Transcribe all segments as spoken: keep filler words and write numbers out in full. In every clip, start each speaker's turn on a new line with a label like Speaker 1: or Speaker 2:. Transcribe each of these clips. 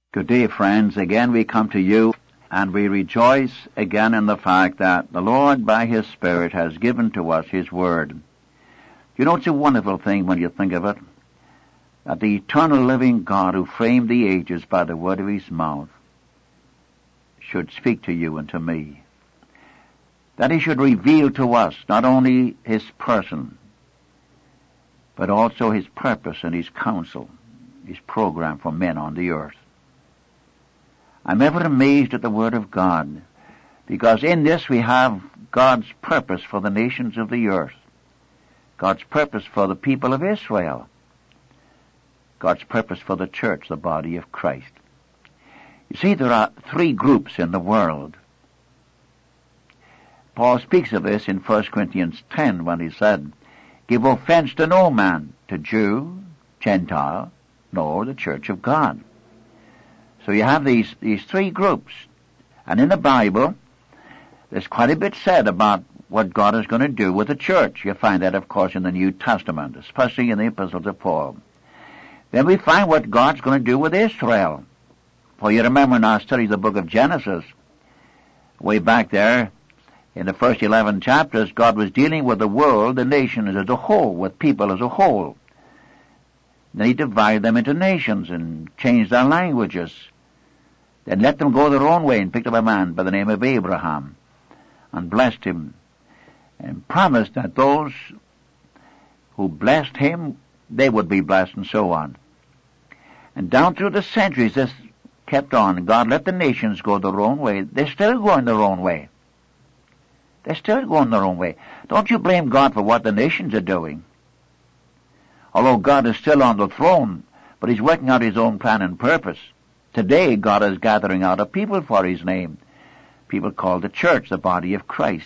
Speaker 1: Good day, friends. Again we come to you, and we rejoice again in the fact that the Lord, by His Spirit, has given to us His Word. You know, it's a wonderful thing when you think of it, that the eternal living God who framed the ages by the word of His mouth should speak to you and to me. That He should reveal to us not only His person, but also His purpose and His counsel, His program for men on the earth. I'm ever amazed at the Word of God, because in this we have God's purpose for the nations of the earth, God's purpose for the people of Israel, God's purpose for the church, the body of Christ. You see, there are three groups in the world. Paul speaks of this in First Corinthians ten when he said, "Give offense to no man, to Jew, Gentile, nor the church of God." So you have these, these three groups. And in the Bible, there's quite a bit said about what God is going to do with the church. You find that, of course, in the New Testament, especially in the epistles of Paul. Then we find what God's going to do with Israel. For you remember in our study of the book of Genesis, way back there, in the first eleven chapters, God was dealing with the world, the nations as a whole, with people as a whole. Then He divided them into nations and changed their languages. Then let them go their own way and picked up a man by the name of Abraham and blessed him and promised that those who blessed him, they would be blessed, and so on. And down through the centuries this kept on. God let the nations go their own way. They're still going their own way. They're still going their own way. Don't you blame God for what the nations are doing. Although God is still on the throne, but He's working out His own plan and purpose. Today, God is gathering out a people for His name. People called the church, the body of Christ.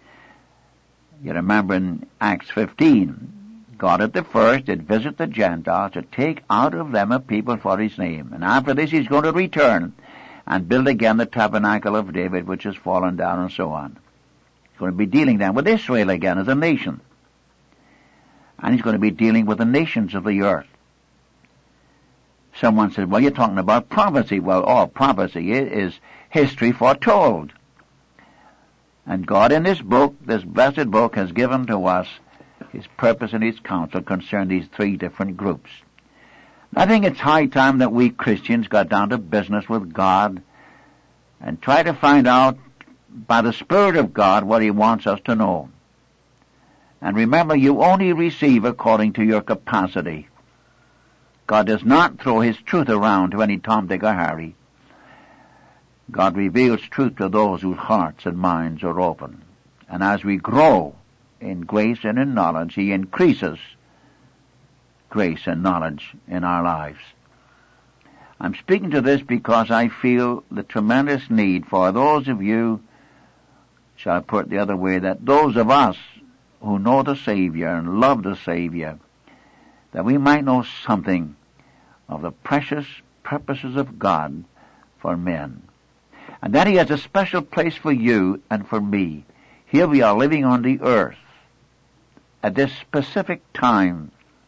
Speaker 1: You remember in Acts fifteen, God at the first did visit the Gentiles to take out of them a people for His name. And after this, He's going to return and build again the tabernacle of David, which has fallen down, and so on. He's going to be dealing then with Israel again as a nation. And He's going to be dealing with the nations of the earth. Someone said, well, you're talking about prophecy. Well, all prophecy is history foretold. And God in this book, this blessed book, has given to us His purpose and His counsel concerning these three different groups. I think it's high time that we Christians got down to business with God and try to find out by the Spirit of God what He wants us to know. And remember, you only receive according to your capacity. God does not throw His truth around to any Tom, Dick, or Harry. God reveals truth to those whose hearts and minds are open. And as we grow in grace and in knowledge, He increases grace and knowledge in our lives. I'm speaking to this because I feel the tremendous need for those of you, shall I put it the other way, that those of us who know the Savior and love the Savior, that we might know something of the precious purposes of God for men. And that He has a special place for you and for me. Here we are living on the earth at this specific time.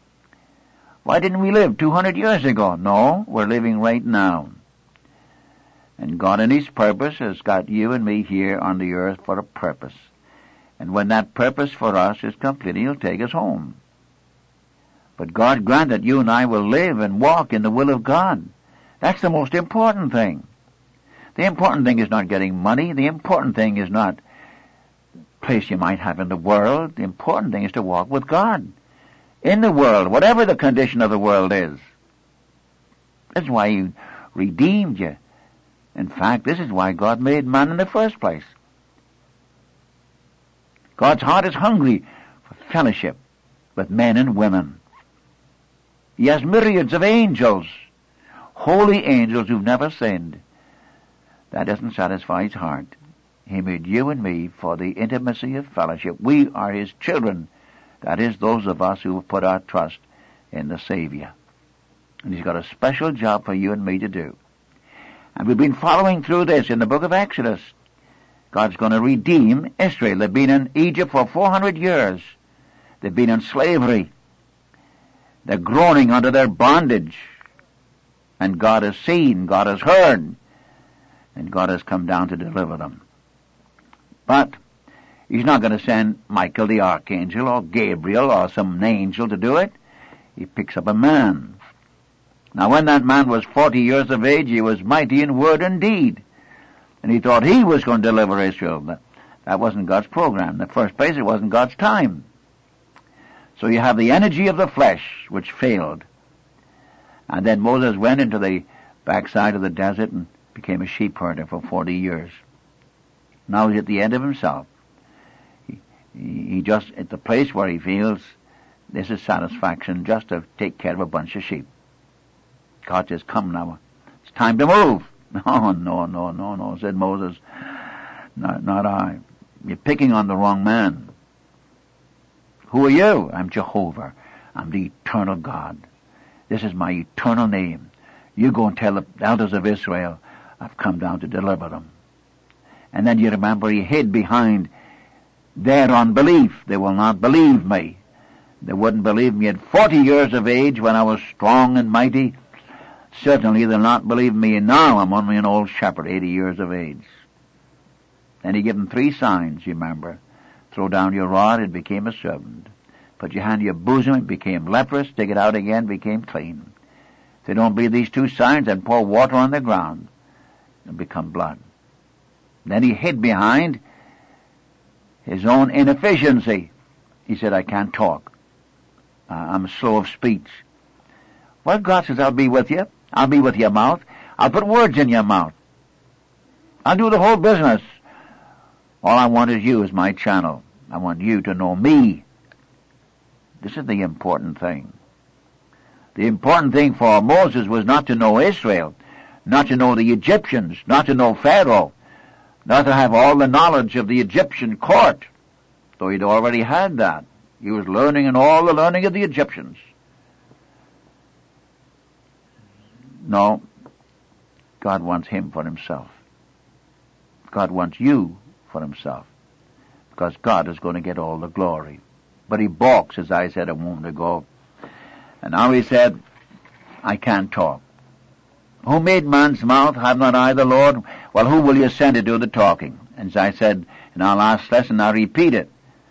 Speaker 1: Why didn't we live two hundred years ago? No, we're living right now. And God in His purpose has got you and me here on the earth for a purpose. And when that purpose for us is complete, He'll take us home. But God grant that you and I will live and walk in the will of God. That's the most important thing. The important thing is not getting money. The important thing is not the place you might have in the world. The important thing is to walk with God in the world, whatever the condition of the world is. That's why He redeemed you. In fact, this is why God made man in the first place. God's heart is hungry for fellowship with men and women. He has myriads of angels, holy angels who've never sinned. That doesn't satisfy His heart. He made you and me for the intimacy of fellowship. We are His children. That is, those of us who have put our trust in the Savior. And He's got a special job for you and me to do. And we've been following through this in the book of Exodus. God's going to redeem Israel. They've been in Egypt for four hundred years. They've been in slavery. They're groaning under their bondage. And God has seen, God has heard, and God has come down to deliver them. But He's not going to send Michael the archangel or Gabriel or some angel to do it. He picks up a man. Now when that man was forty years of age, he was mighty in word and deed. And he thought he was going to deliver Israel. That, that wasn't God's program. In the first place, it wasn't God's time. So you have the energy of the flesh, which failed. And then Moses went into the backside of the desert and became a sheep herder for forty years. Now he's at the end of himself. He, he just, at the place where he feels this is satisfaction just to take care of a bunch of sheep. God says, come now. It's time to move. No, no, no, no, no, said Moses. Not, not I. You're picking on the wrong man. Who are you? I'm Jehovah. I'm the eternal God. This is my eternal name. You go and tell the elders of Israel, I've come down to deliver them. And then you remember he hid behind their unbelief. They will not believe me. They wouldn't believe me at forty years of age when I was strong and mighty. Certainly they'll not believe me now. I'm only an old shepherd, eighty years of age. Then he gave them three signs, you remember. Throw down your rod, it became a serpent. Put your hand to your bosom, it became leprous. Take it out again, became clean. If they don't believe these two signs, then pour water on the ground and become blood. Then he hid behind his own inefficiency. He said, I can't talk. Uh, I'm slow of speech. Well, God says, I'll be with you. I'll be with your mouth. I'll put words in your mouth. I'll do the whole business. All I want is you as my channel. I want you to know me. This is the important thing. The important thing for Moses was not to know Israel, not to know the Egyptians, not to know Pharaoh, not to have all the knowledge of the Egyptian court, though he'd already had that. He was learning in all the learning of the Egyptians. No, God wants him for himself. God wants you for himself, because God is going to get all the glory. But he balks, as I said a moment ago. And now he said, I can't talk. Who made man's mouth? Have not I the Lord? Well, who will you send to do the talking? And as I said in our last lesson, I repeat it.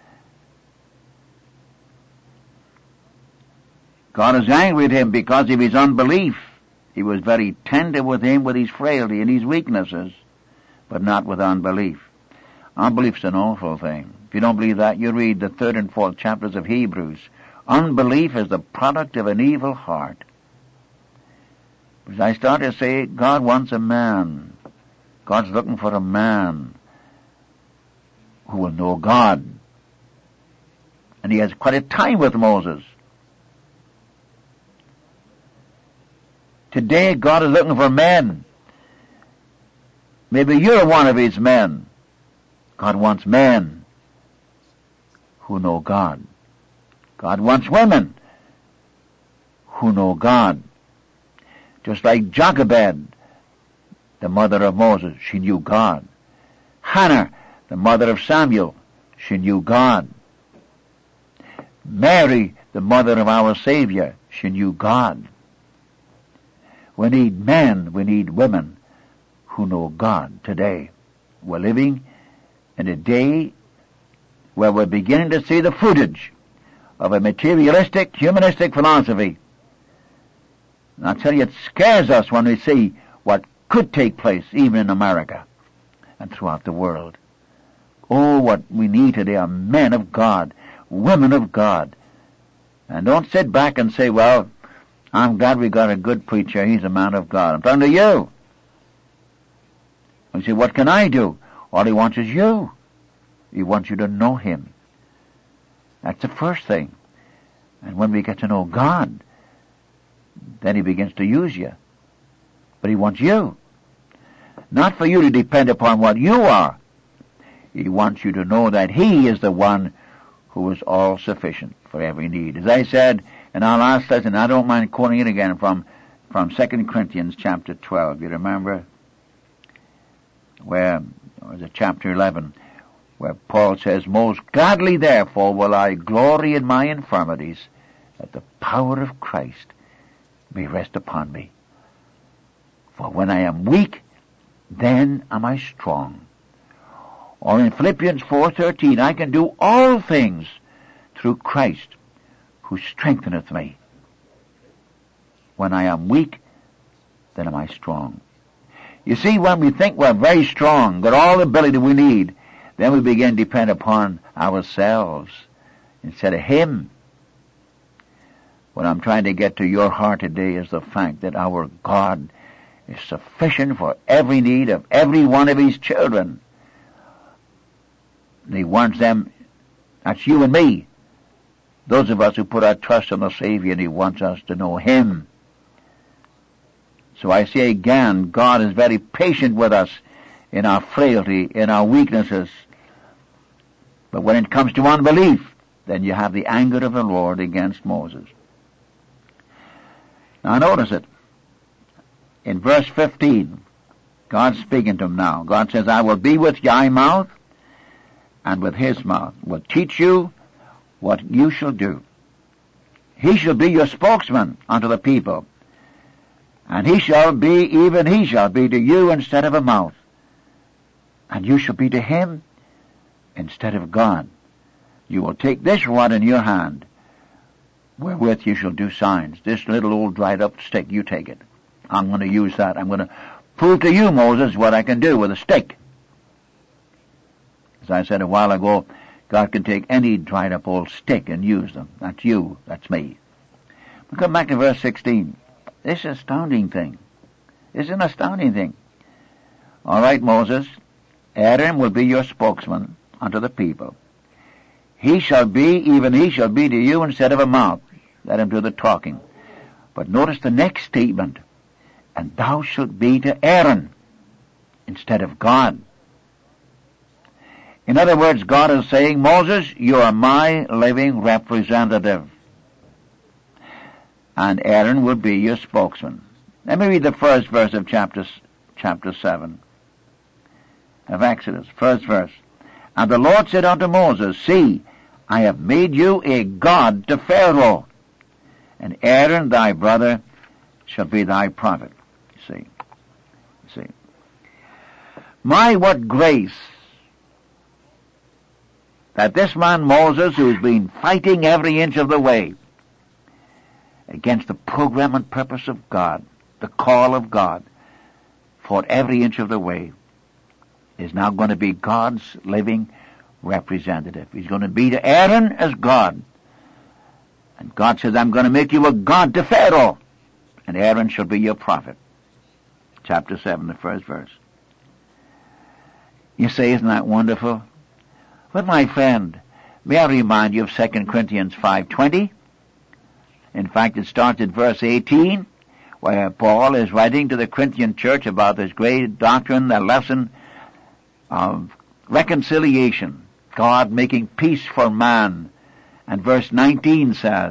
Speaker 1: God is angry at him because of his unbelief. He was very tender with him with his frailty and his weaknesses, but not with unbelief. Unbelief's an awful thing. If you don't believe that, you read the third and fourth chapters of Hebrews. Unbelief is the product of an evil heart. As I start to say, God wants a man. God's looking for a man who will know God. And he has quite a time with Moses. Today, God is looking for men. Maybe you're one of his men. God wants men who know God. God wants women who know God. Just like Jochebed, the mother of Moses, she knew God. Hannah, the mother of Samuel, she knew God. Mary, the mother of our Savior, she knew God. We need men, we need women who know God today. We're living in a day where we're beginning to see the footage of a materialistic, humanistic philosophy. And I'll tell you, it scares us when we see what could take place even in America and throughout the world. Oh, what we need today are men of God, women of God. And don't sit back and say, well, I'm glad we got a good preacher, he's a man of God. I'm talking to you. You say, what can I do? All he wants is you. He wants you to know him. That's the first thing. And when we get to know God, then he begins to use you. But he wants you. Not for you to depend upon what you are. He wants you to know that he is the one who is all sufficient for every need. As I said in our last lesson, I don't mind quoting it again from, from Second Corinthians chapter twelve. You remember? Where, or is it chapter eleven, where Paul says, most gladly therefore will I glory in my infirmities, that the power of Christ may rest upon me. For when I am weak, then am I strong. Or in Philippians four thirteen, I can do all things through Christ who strengtheneth me. When I am weak, then am I strong. You see, when we think we're very strong, got all the ability we need, then we begin to depend upon ourselves instead of Him. What I'm trying to get to your heart today is the fact that our God is sufficient for every need of every one of His children. And He wants them, that's you and me, those of us who put our trust in the Savior, and He wants us to know Him. So I say again, God is very patient with us in our frailty, in our weaknesses. But when it comes to unbelief, then you have the anger of the Lord against Moses. Now notice it. In verse fifteen, God's speaking to him now. God says, I will be with thy mouth and with his mouth, will teach you what you shall do. He shall be your spokesman unto the people, and he shall be, even he shall be to you instead of a mouth, and you shall be to him instead of God. You will take this rod in your hand, wherewith you shall do signs. This little old dried up stick, you take it. I'm going to use that. I'm going to prove to you, Moses, what I can do with a stick. As I said a while ago, God can take any dried up old stick and use them. That's you. That's me. We come back to verse sixteen. This is an astounding thing. This is an astounding thing. All right, Moses, Aaron will be your spokesman unto the people. He shall be, even he shall be to you instead of a mouth. Let him do the talking. But notice the next statement. And thou shalt be to Aaron instead of God. In other words, God is saying, Moses, you are my living representative. And Aaron will be your spokesman. Let me read the first verse of chapter, chapter seven of Exodus. First verse. And the Lord said unto Moses, See, I have made you a god to Pharaoh, and Aaron thy brother shall be thy prophet. You see, you see. My, what grace that this man Moses, who's been fighting every inch of the way against the program and purpose of God, the call of God, fought every inch of the way, is now going to be God's living representative. He's going to be to Aaron as God. And God says, I'm going to make you a god to Pharaoh, and Aaron shall be your prophet. Chapter seven, the first verse. You say, isn't that wonderful? But my friend, may I remind you of Second Corinthians five twenty? In fact, it starts at verse eighteen, where Paul is writing to the Corinthian church about this great doctrine, the lesson of reconciliation, God making peace for man. And verse nineteen says,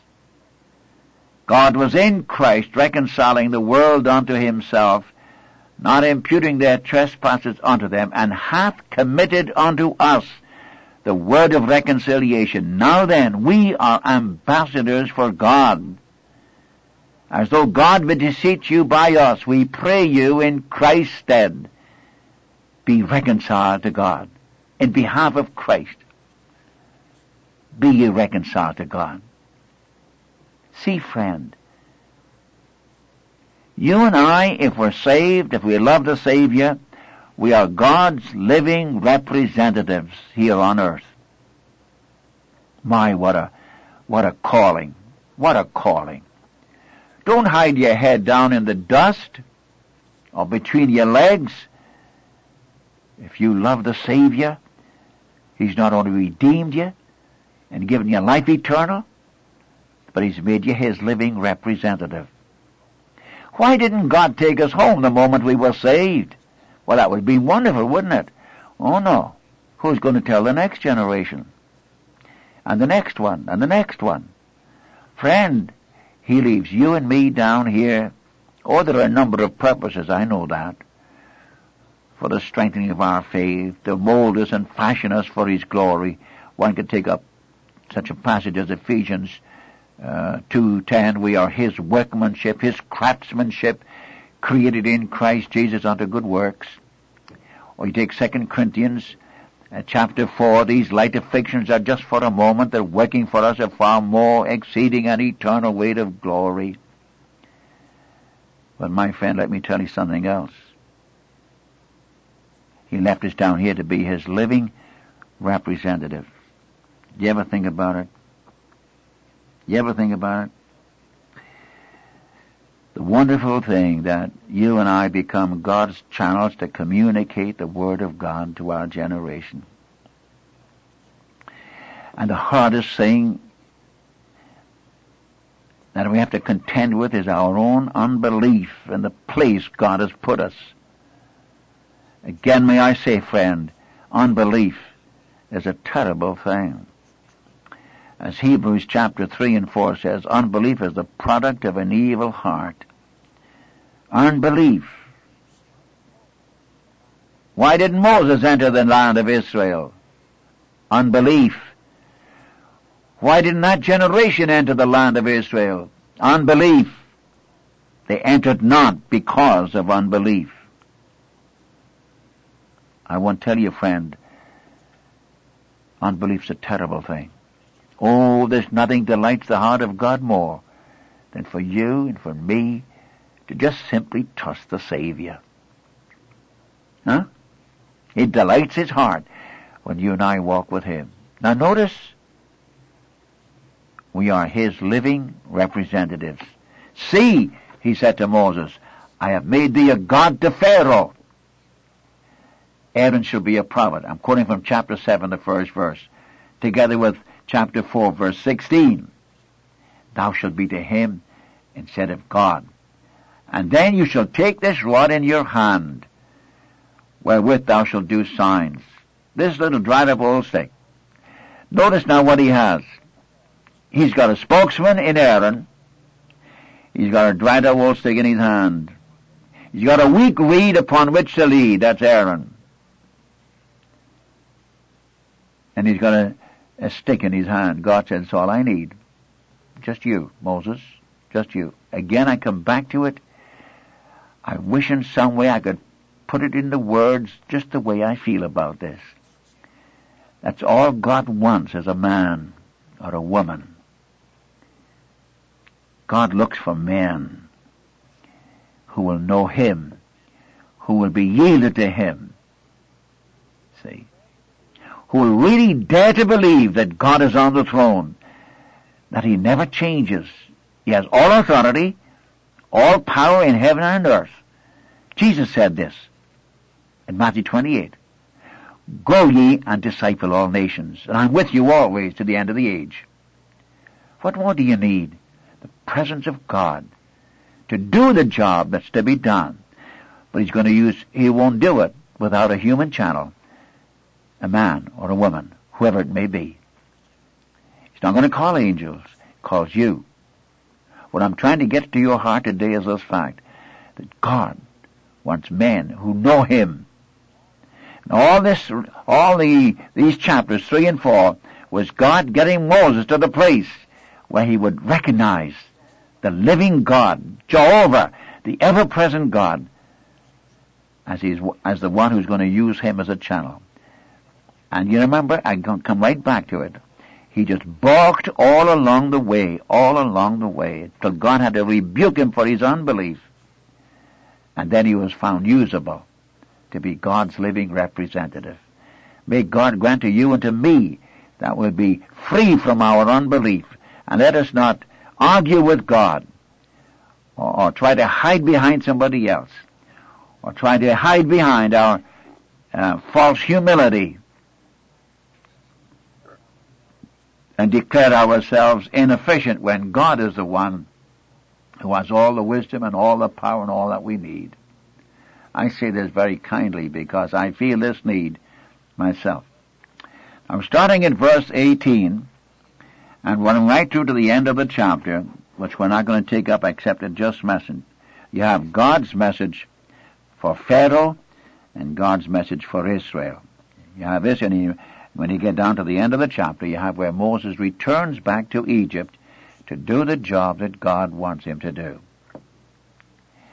Speaker 1: God was in Christ reconciling the world unto himself, not imputing their trespasses unto them, and hath committed unto us the word of reconciliation. Now then, we are ambassadors for God. As though God would beseech you by us, we pray you in Christ's stead, be reconciled to God. In behalf of Christ, be ye reconciled to God. See, friend, you and I, if we're saved, if we love the Savior, we are God's living representatives here on earth. My, what a, what a calling. What a calling. Don't hide your head down in the dust or between your legs. If you love the Savior, He's not only redeemed you and given you life eternal, but He's made you His living representative. Why didn't God take us home the moment we were saved? Well, that would be wonderful, wouldn't it? Oh, no. Who's going to tell the next generation? And the next one, and the next one. Friend, He leaves you and me down here. Oh, there are a number of purposes, I know that. For the strengthening of our faith, to mold us and fashion us for His glory. One could take up such a passage as Ephesians uh, two ten. We are His workmanship, His craftsmanship, created in Christ Jesus unto good works. Or you take Second Corinthians uh, chapter four, these light afflictions are just for a moment, they're working for us a far more exceeding and eternal weight of glory. But my friend, let me tell you something else. He left us down here to be his living representative. Do you ever think about it? You ever think about it? The wonderful thing that you and I become God's channels to communicate the Word of God to our generation. And the hardest thing that we have to contend with is our own unbelief in the place God has put us. Again, may I say, friend, unbelief is a terrible thing. As Hebrews chapter three and four says, unbelief is the product of an evil heart. Unbelief. Why didn't Moses enter the land of Israel? Unbelief. Why didn't that generation enter the land of Israel? Unbelief. They entered not because of unbelief. I want to tell you, friend, unbelief's a terrible thing. Oh, there's nothing delights the heart of God more than for you and for me to just simply trust the Savior. Huh? It delights his heart when you and I walk with him. Now notice, we are his living representatives. See, he said to Moses, I have made thee a god to Pharaoh. Aaron shall be a prophet. I'm quoting from chapter seven, the first verse, together with chapter four, verse sixteen. Thou shalt be to him instead of God. And then you shall take this rod in your hand, wherewith thou shalt do signs. This little dried up old stick. Notice now what he has. He's got a spokesman in Aaron. He's got a dried up old stick in his hand. He's got a weak reed upon which to lead. That's Aaron. And he's got a, a stick in his hand. God said, that's all I need. Just you, Moses. Just you. Again, I come back to it. I wish in some way I could put it into words just the way I feel about this. That's all God wants as a man or a woman. God looks for men who will know him, who will be yielded to him. See? Who will really dare to believe that God is on the throne, that he never changes. He has all authority, all power in heaven and earth. Jesus said this in Matthew twenty-eight. Go ye and disciple all nations, and I'm with you always to the end of the age. What more do you need? The presence of God to do the job that's to be done. But he's going to use, he won't do it without a human channel, a man or a woman, whoever it may be. He's not going to call angels, he calls you. What I'm trying to get to your heart today is this fact, that God wants men who know him. And all this, all the, these chapters, three and four, was God getting Moses to the place where he would recognize the living God, Jehovah, the ever-present God, as he's, as the one who's going to use him as a channel. And you remember, I can come right back to it. He just balked all along the way, all along the way, till God had to rebuke him for his unbelief. And then he was found usable to be God's living representative. May God grant to you and to me that we'll be free from our unbelief, and let us not argue with God, or, or try to hide behind somebody else, or try to hide behind our uh, false humility, and declare ourselves inefficient when God is the one who has all the wisdom and all the power and all that we need. I say this very kindly because I feel this need myself. I'm starting in verse eighteen, and running right through to the end of the chapter, which we're not going to take up except a just message. You have God's message for Pharaoh and God's message for Israel. You have this, and you, when you get down to the end of the chapter, you have where Moses returns back to Egypt to do the job that God wants him to do.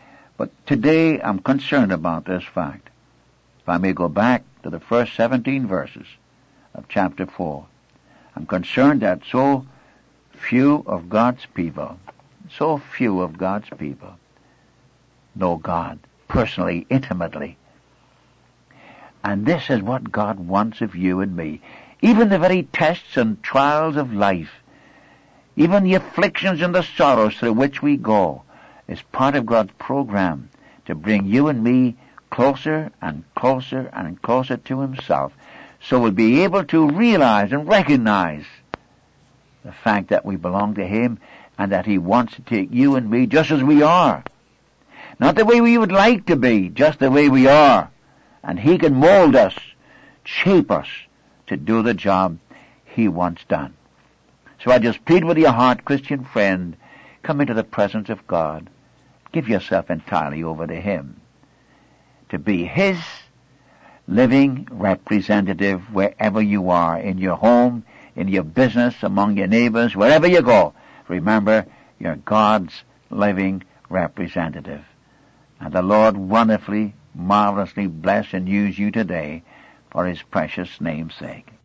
Speaker 1: But today I'm concerned about this fact. If I may go back to the first seventeen verses of chapter four, I'm concerned that so few of God's people, so few of God's people know God personally, intimately. And this is what God wants of you and me. Even the very tests and trials of life, even the afflictions and the sorrows through which we go, is part of God's program to bring you and me closer and closer and closer to Himself, so we'll be able to realize and recognize the fact that we belong to Him and that He wants to take you and me just as we are. Not the way we would like to be, just the way we are. And He can mold us, shape us to do the job He wants done. So I just plead with your heart, Christian friend, come into the presence of God. Give yourself entirely over to Him, to be His living representative wherever you are, in your home, in your business, among your neighbors, wherever you go. Remember, you're God's living representative. And the Lord wonderfully, marvelously bless and use you today for His precious name's sake.